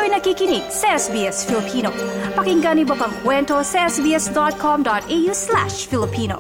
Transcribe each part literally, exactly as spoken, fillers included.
Kayo'y nakikinig sa S B S Filipino. Pakinggan niyo pa ang kwento sa sbs.com.au slash Filipino.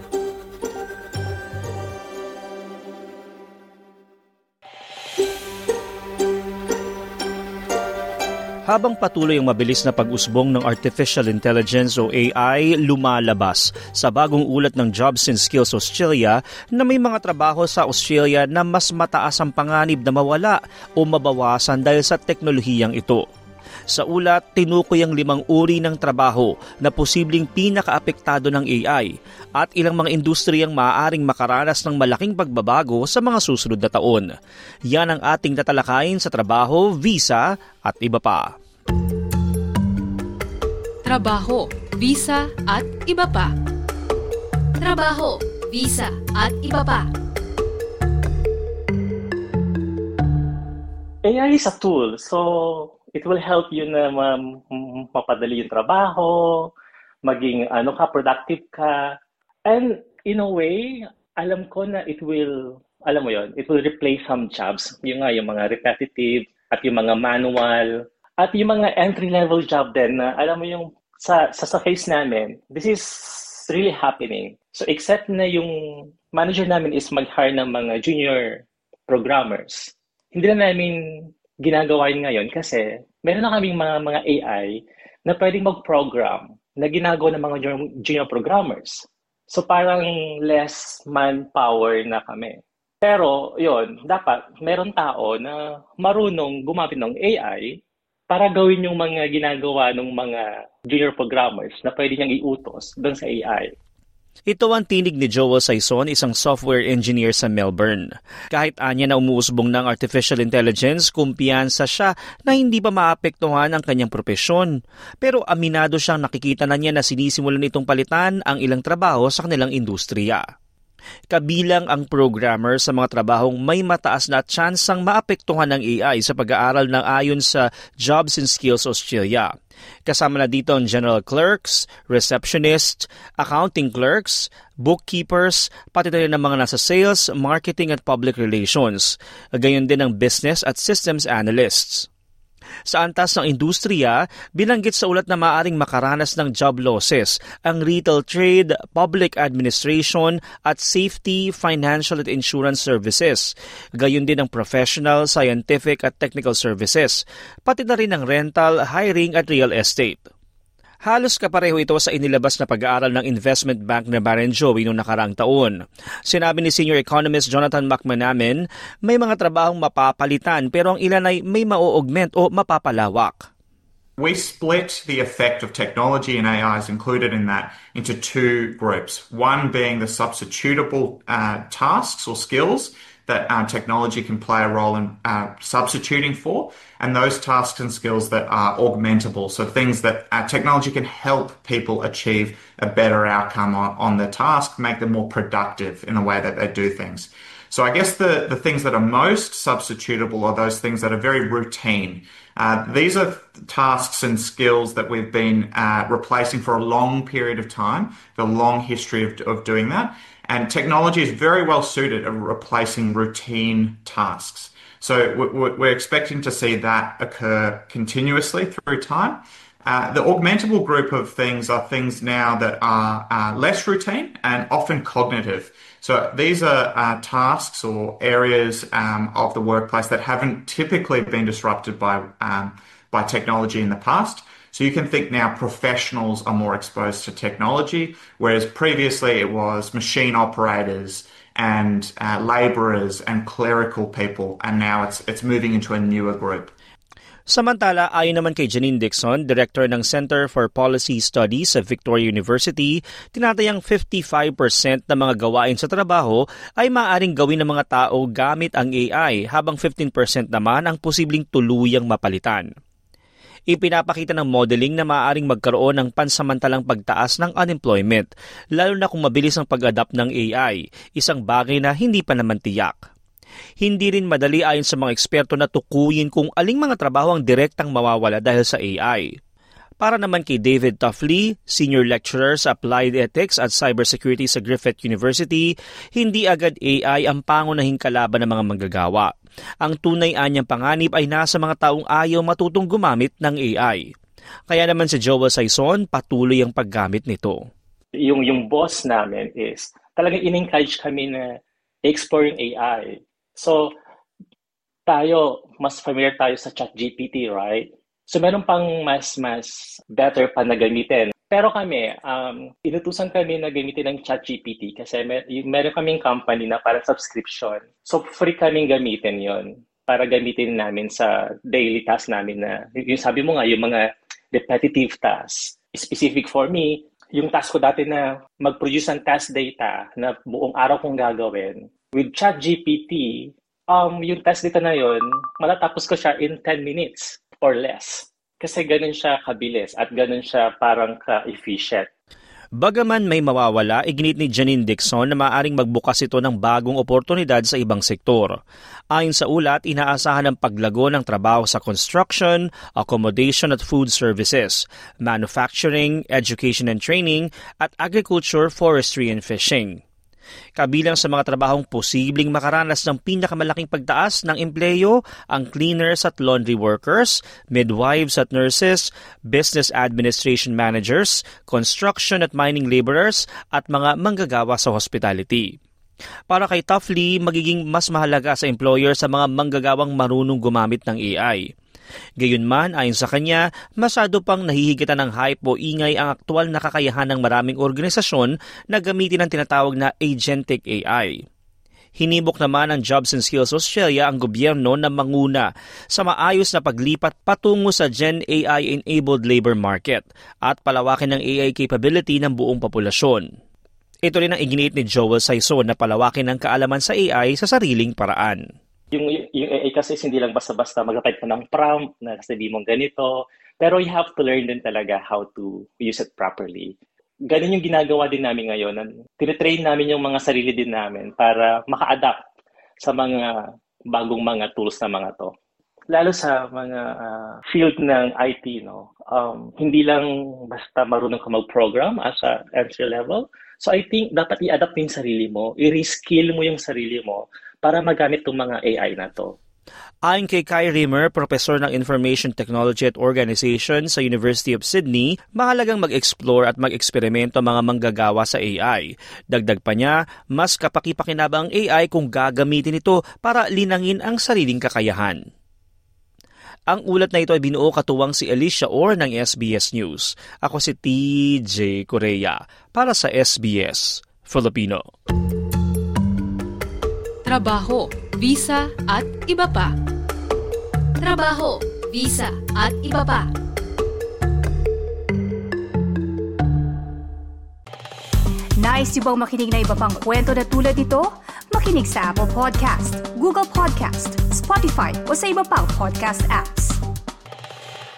Habang patuloy ang mabilis na pag-usbong ng Artificial Intelligence o A I, lumalabas sa bagong ulat ng Jobs and Skills Australia na may mga trabaho sa Australia na mas mataas ang panganib na mawala o mabawasan dahil sa teknolohiyang ito. Sa ulat, tinukoy ang limang uri ng trabaho na posibleng pinakaapektado ng A I at ilang mga industriyang maaaring makaranas ng malaking pagbabago sa mga susunod na taon. Yan ang ating tatalakayin sa trabaho, visa at iba pa. Trabaho, visa at iba pa. Trabaho, visa at iba pa. A I is a tool, so it will help you na ma- mapadali yung trabaho, maging ano ka, productive ka. And in a way, alam ko na it will, alam mo yon, it will replace some jobs. Yung nga, yung mga repetitive at yung mga manual at yung mga entry-level job din na alam mo yung sa, sa, sa case namin, this is really happening. So except na yung manager namin is mag-hire ng mga junior programmers, hindi na namin ginagawa yun ngayon kasi meron na kaming mga mga A I na pwedeng mag-program na ginagawa ng mga junior, junior programmers. So parang less manpower na kami. Pero yun, dapat meron tao na marunong gumamit ng A I para gawin yung mga ginagawa ng mga junior programmers na pwede niyang iutos doon sa A I. Ito ang tinig ni Joel Saison, isang software engineer sa Melbourne. Kahit anya na umuusbong ng artificial intelligence, kumpiyansa siya na hindi pa maapektuhan ang kanyang propesyon. Pero aminado siyang nakikita na niya na sinisimulan itong palitan ang ilang trabaho sa kanilang industriya. Kabilang ang programmer sa mga trabahong may mataas na tsansang maapektuhan ng A I sa pag-aaral ng ayon sa Jobs and Skills Australia. Kasama na dito ang general clerks, receptionists, accounting clerks, bookkeepers, pati na rin ang mga nasa sales, marketing at public relations. Gayon din ang business at systems analysts. Sa antas ng industriya, binanggit sa ulat na maaaring makaranas ng job losses ang retail trade, public administration at safety, financial at insurance services. Gayon din ang professional, scientific at technical services, pati na rin ang rental, hiring at real estate. Halos kapareho ito sa inilabas na pag-aaral ng investment bank na Barrenjoey noong nakaraang taon. Sinabi ni senior economist Jonathan McManaman, may mga trabahong mapapalitan pero ang ilan ay may ma-augment o mapapalawak. We split the effect of technology and A I is included in that into two groups. One being the substitutable uh, tasks or skills that uh, technology can play a role in uh, substituting for, and those tasks and skills that are augmentable, so things that uh, technology can help people achieve a better outcome on, on the task, make them more productive in the way that they do things. So I guess the, the things that are most substitutable are those things that are very routine. Uh, these are tasks and skills that we've been uh, replacing for a long period of time, the long history of, of doing that. And technology is very well suited at replacing routine tasks. So we're expecting to see that occur continuously through time. Uh, the augmentable group of things are things now that are uh, less routine and often cognitive. So these are uh, tasks or areas um, of the workplace that haven't typically been disrupted by um, by technology in the past. So you can think now professionals are more exposed to technology, whereas previously it was machine operators and uh, labourers and clerical people, and now it's it's moving into a newer group. Samantala, ayon naman kay Janine Dixon, Director ng Center for Policy Studies sa Victoria University, tinatayang fifty-five percent ng mga gawain sa trabaho ay maaaring gawin ng mga tao gamit ang A I, habang fifteen percent naman ang posibleng tuluyang mapalitan. Ipinapakita ng modeling na maaaring magkaroon ng pansamantalang pagtaas ng unemployment, lalo na kung mabilis ang pag-adapt ng A I, isang bagay na hindi pa naman tiyak. Hindi rin madali ayon sa mga eksperto na tukuyin kung aling mga trabaho ang direktang mawawala dahil sa A I. Para naman kay David Tuffley, Senior Lecturer sa Applied Ethics at Cybersecurity sa Griffith University, hindi agad A I ang pangunahing kalaban ng mga manggagawa. Ang tunay anyang panganib ay nasa mga taong ayaw matutong gumamit ng A I. Kaya naman si Joel Saison, patuloy ang paggamit nito. Yung, yung boss namin is talagang in-encourage kami na explore yung A I. So, tayo, mas familiar tayo sa ChatGPT, right? So, meron pang mas, mas better pa na gamitin. Pero kami, um, inutusan kami na gamitin ng ChatGPT kasi mer- meron kaming company na para subscription. So, free kaming gamitin yon para gamitin namin sa daily task namin na, yung sabi mo nga, yung mga repetitive tasks. Specific for me, yung task ko dati na mag-produce ng task data na buong araw kong gagawin. With ChatGPT, um, yung task data na yon, matatapos ko siya in ten minutes. Or less. Kasi ganun siya kabilis at ganun siya parang ka-efficient. Bagaman may mawawala, iginit ni Janine Dixon na maaaring magbukas ito ng bagong oportunidad sa ibang sektor. Ayon sa ulat, inaasahan ang paglago ng trabaho sa construction, accommodation at food services, manufacturing, education and training, at agriculture, forestry and fishing. Kabilang sa mga trabahong posibleng makaranas ng pinakamalaking pagtaas ng empleyo ang cleaners at laundry workers, midwives at nurses, business administration managers, construction at mining laborers at mga manggagawa sa hospitality. Para kay Tuffley, magiging mas mahalaga sa employer sa mga manggagawang marunong gumamit ng A I. Gayunman, ayon sa kanya, masyado pang nahihigitan ng hype o ingay ang aktual na kakayahan ng maraming organisasyon na gamitin ang tinatawag na agentic A I. Hinimok naman ng Jobs and Skills Australia ang gobyerno na manguna sa maayos na paglipat patungo sa Gen A I-enabled labor market at palawakin ng A I capability ng buong populasyon. Ito rin ang iginiit ni Joel Saison na palawakin ang kaalaman sa A I sa sariling paraan. Yung, yung A I kasi hindi lang basta-basta mag-type ka ng prompt na sabi mong ganito, pero you have to learn din talaga how to use it properly. Ganun yung ginagawa din namin ngayon. Tinitrain namin yung mga sarili din namin para maka-adapt sa mga bagong mga tools na mga to. Lalo sa mga uh, field ng I T, no? Um, hindi lang basta marunong ka mag-program as a entry level. So I think dapat i-adapt yung sarili mo, i-reskill mo yung sarili mo para magamit itong mga A I na to. Ayon kay Kai Rimmer, professor ng Information Technology at Organization sa University of Sydney, mahalagang mag-explore at mag-eksperimento mga manggagawa sa A I. Dagdag pa niya, mas kapaki-pakinabang ang A I kung gagamitin ito para linangin ang sariling kakayahan. Ang ulat na ito ay binuo katuwang si Alicia Orr ng S B S News. Ako si T J Correa para sa S B S Filipino. Trabaho, visa at iba pa. Trabaho, visa at iba pa. Nice yung bang makinig na iba pang kwento na tulad ito? Makinig sa Apple Podcast, Google Podcast, Spotify o sa iba pang podcast apps.